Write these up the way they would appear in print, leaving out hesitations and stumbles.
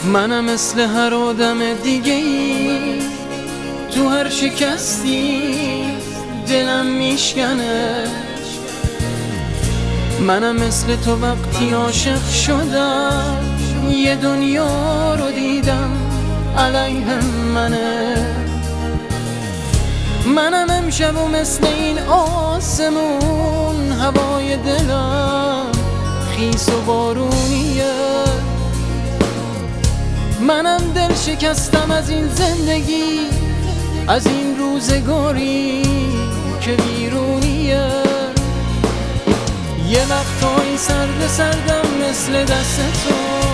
منم مثل هر آدم دیگه ای، تو هر شکستی دلم میشکنه. منم مثل تو وقتی عاشق شدم یه دنیا رو دیدم علیه منه. منم امشب و مثل این آسمون هوای دلم خیس و بارونیه. منم دل شکستم از این زندگی، از این روزگاری که ویرونیه. یه وقتایی سردم مثل دست تو،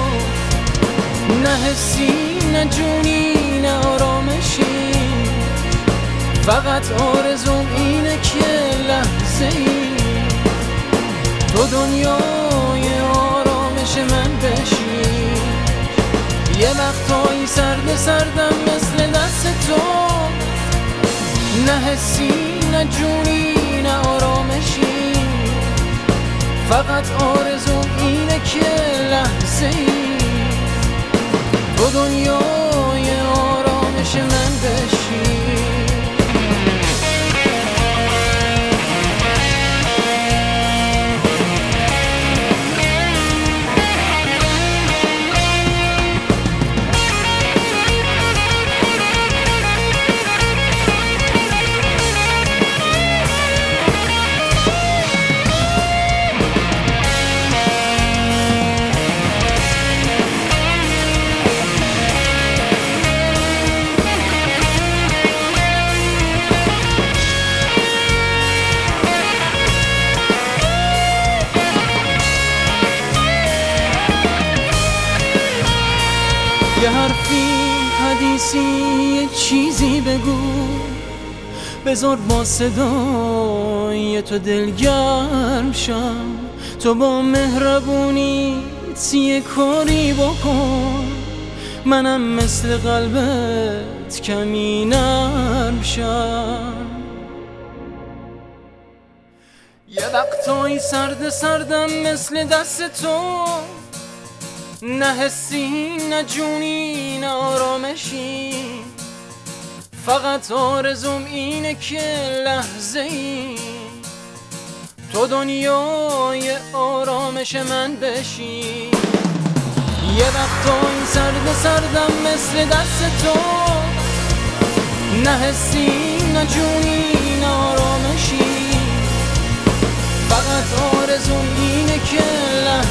نه حسی نه جونی نه آرامشی. فقط آرزوم اینه که لحظه ای تو دنیای آرامش من بشی. یه وقتایی سردم مثل دست تو، نه حسی نه جونی نه آرامشی. فقط آرزوم اینه که لحظه ای تو دنیای آرامش من بشی. یه حرفی حدیثی یه چیزی بگو، بذار با صدای تو دلگرم شم. تو با مهربونیت یه کاری بکن، منم مثل قلبت کمی نرم شم. یه وقتایی سردم مثل دست تو، نه حسی نه جونی نه آرامشی. فقط آرزوم اینه که لحظه ای تو دنیای آرامش من بشی. یه وقتایی سردم مثل دست تو، نه حسی نه جونی نه آرامشی. فقط آرزوم اینه که